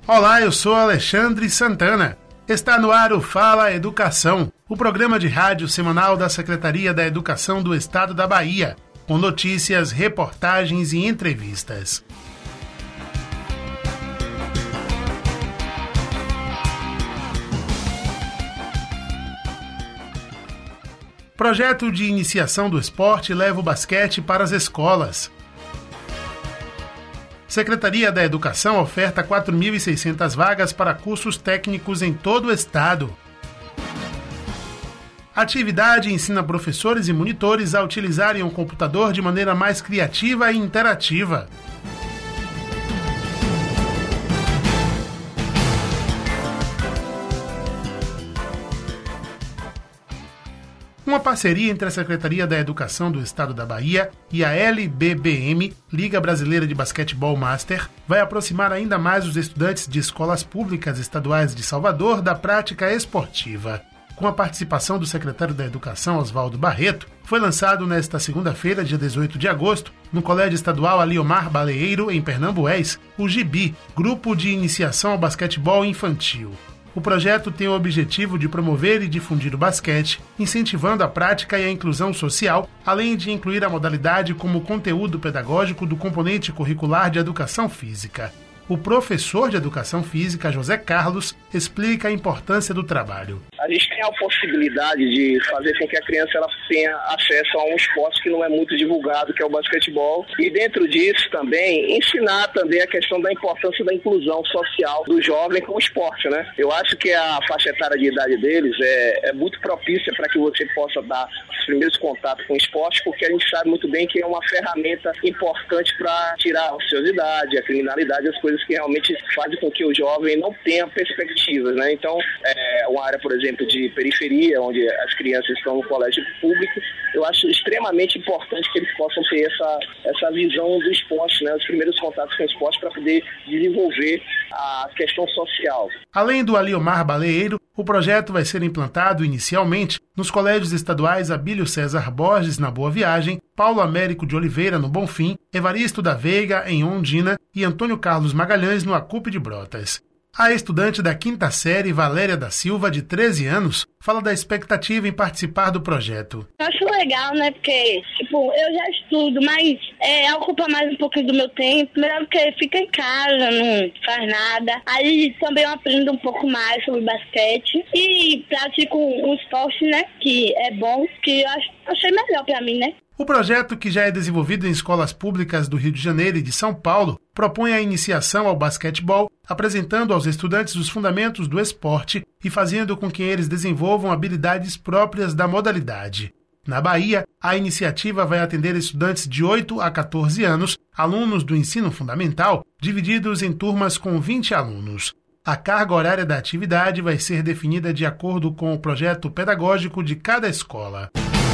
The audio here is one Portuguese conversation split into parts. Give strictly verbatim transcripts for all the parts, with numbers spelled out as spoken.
Olá, eu sou Alexandre Santana. Está no ar o Fala Educação, o programa de rádio semanal da Secretaria da Educação do Estado da Bahia, com notícias, reportagens e entrevistas. Projeto de iniciação do esporte leva o basquete para as escolas. Secretaria da Educação oferta quatro mil e seiscentas vagas para cursos técnicos em todo o estado. A atividade ensina professores e monitores a utilizarem o computador de maneira mais criativa e interativa. Uma parceria entre a Secretaria da Educação do Estado da Bahia e a L B B M, Liga Brasileira de Basquetebol Master, vai aproximar ainda mais os estudantes de escolas públicas estaduais de Salvador da prática esportiva. Com a participação do secretário da Educação, Oswaldo Barreto, foi lançado nesta segunda-feira, dia dezoito de agosto, no Colégio Estadual Aliomar Baleeiro, em Pernambués, o GIBI, Grupo de Iniciação ao Basquetebol Infantil. O projeto tem o objetivo de promover e difundir o basquete, incentivando a prática e a inclusão social, além de incluir a modalidade como conteúdo pedagógico do componente curricular de educação física. O professor de Educação Física, José Carlos, explica a importância do trabalho. A gente tem a possibilidade de fazer com que a criança ela tenha acesso a um esporte que não é muito divulgado, que é o basquetebol. E dentro disso também, ensinar também a questão da importância da inclusão social do jovem com o esporte, né? Eu acho que a faixa etária de idade deles é, é muito propícia para que você possa dar os primeiros contatos com o esporte, porque a gente sabe muito bem que é uma ferramenta importante para tirar a ociosidade, a criminalidade, as coisas que realmente fazem com que o jovem não tenha perspectivas, né? Então, é uma área, por exemplo, de periferia, onde as crianças estão no colégio público, eu acho extremamente importante que eles possam ter essa, essa visão do esporte, né? Os primeiros contatos com o esporte para poder desenvolver a questão social. Além do Aliomar Baleeiro, o projeto vai ser implantado inicialmente nos colégios estaduais Abílio César Borges, na Boa Viagem, Paulo Américo de Oliveira, no Bonfim, Evaristo da Veiga, em Ondina, e Antônio Carlos Magalhães, no Acupe de Brotas. A estudante da quinta série, Valéria da Silva, de treze anos, fala da expectativa em participar do projeto. Eu acho legal, né? Porque, tipo, eu já estudo, mas é, ocupa mais um pouquinho do meu tempo. Melhor porque fica em casa, não faz nada. Aí também eu aprendo um pouco mais sobre basquete. E pratico um esporte, né? Que é bom, que eu acho, achei melhor pra mim, né? O projeto, que já é desenvolvido em escolas públicas do Rio de Janeiro e de São Paulo, propõe a iniciação ao basquetebol, apresentando aos estudantes os fundamentos do esporte e fazendo com que eles desenvolvam habilidades próprias da modalidade. Na Bahia, a iniciativa vai atender estudantes de oito a quatorze anos, alunos do ensino fundamental, divididos em turmas com vinte alunos. A carga horária da atividade vai ser definida de acordo com o projeto pedagógico de cada escola.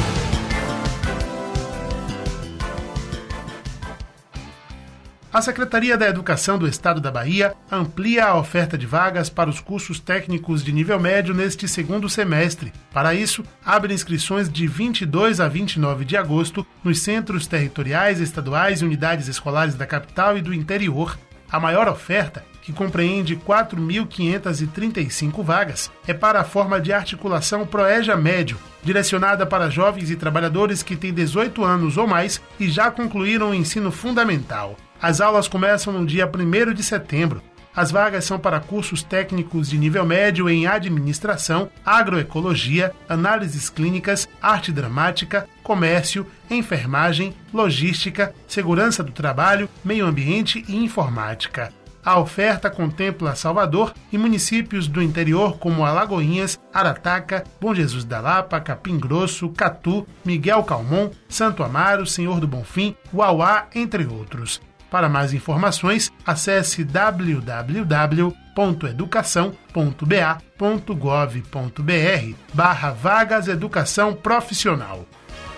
A Secretaria da Educação do Estado da Bahia amplia a oferta de vagas para os cursos técnicos de nível médio neste segundo semestre. Para isso, abre inscrições de vinte e dois a vinte e nove de agosto nos centros territoriais, estaduais e unidades escolares da capital e do interior. A maior oferta, que compreende quatro mil quinhentas e trinta e cinco vagas, é para a forma de articulação Proeja Médio, direcionada para jovens e trabalhadores que têm dezoito anos ou mais e já concluíram o ensino fundamental. As aulas começam no dia primeiro de setembro. As vagas são para cursos técnicos de nível médio em administração, agroecologia, análises clínicas, arte dramática, comércio, enfermagem, logística, segurança do trabalho, meio ambiente e informática. A oferta contempla Salvador e municípios do interior como Alagoinhas, Arataca, Bom Jesus da Lapa, Capim Grosso, Catu, Miguel Calmon, Santo Amaro, Senhor do Bonfim, Uauá, entre outros. Para mais informações, acesse w w w ponto educação ponto b a ponto gov ponto b r barra vagas educação profissional.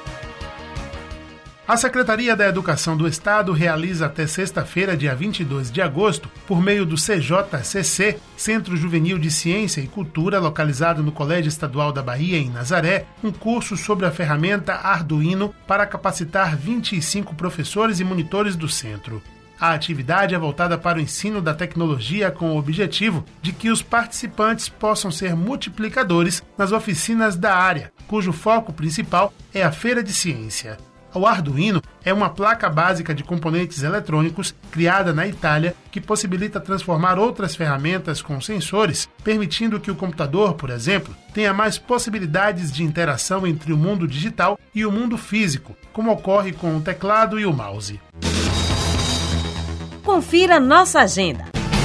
A Secretaria da Educação do Estado realiza até sexta-feira, dia vinte e dois de agosto, por meio do C J C C, Centro Juvenil de Ciência e Cultura, localizado no Colégio Estadual da Bahia, em Nazaré, um curso sobre a ferramenta Arduino para capacitar vinte e cinco professores e monitores do centro. A atividade é voltada para o ensino da tecnologia com o objetivo de que os participantes possam ser multiplicadores nas oficinas da área, cujo foco principal é a Feira de Ciência. O Arduino é uma placa básica de componentes eletrônicos criada na Itália que possibilita transformar outras ferramentas com sensores, permitindo que o computador, por exemplo, tenha mais possibilidades de interação entre o mundo digital e o mundo físico, como ocorre com o teclado e o mouse. Confira nossa agenda.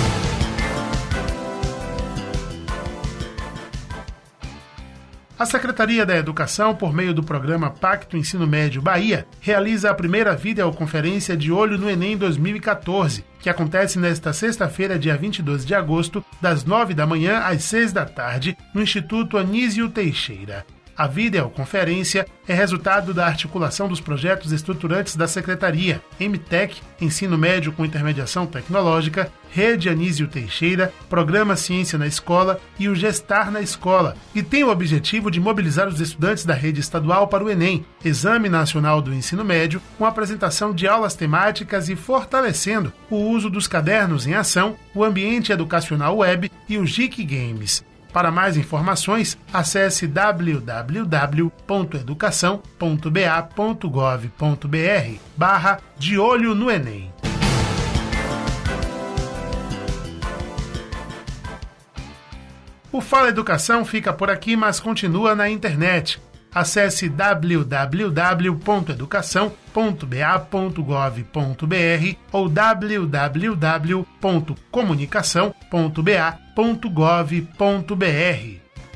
A Secretaria da Educação, por meio do programa Pacto Ensino Médio Bahia, realiza a primeira videoconferência de Olho no Enem dois mil e quatorze, que acontece nesta sexta-feira, dia vinte e dois de agosto, das nove da manhã às seis da tarde, no Instituto Anísio Teixeira. A videoconferência é resultado da articulação dos projetos estruturantes da Secretaria, M Tec, Ensino Médio com Intermediação Tecnológica, Rede Anísio Teixeira, Programa Ciência na Escola e o Gestar na Escola, e tem o objetivo de mobilizar os estudantes da rede estadual para o Enem, Exame Nacional do Ensino Médio, com apresentação de aulas temáticas e fortalecendo o uso dos cadernos em ação, o ambiente educacional web e o G I C Games. Para mais informações, acesse w w w ponto educação ponto b a ponto gov ponto b r barra de olho no Enem. O Fala Educação fica por aqui, mas continua na internet. Acesse w w w ponto educação ponto b a ponto gov ponto b r ou w w w ponto comunicação ponto b a ponto gov ponto b r.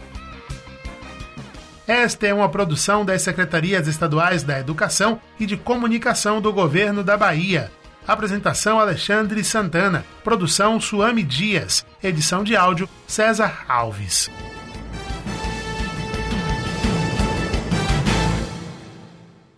Esta é uma produção das Secretarias Estaduais da Educação e de Comunicação do Governo da Bahia. Apresentação Alexandre Santana. Produção Suame Dias. Edição de áudio César Alves.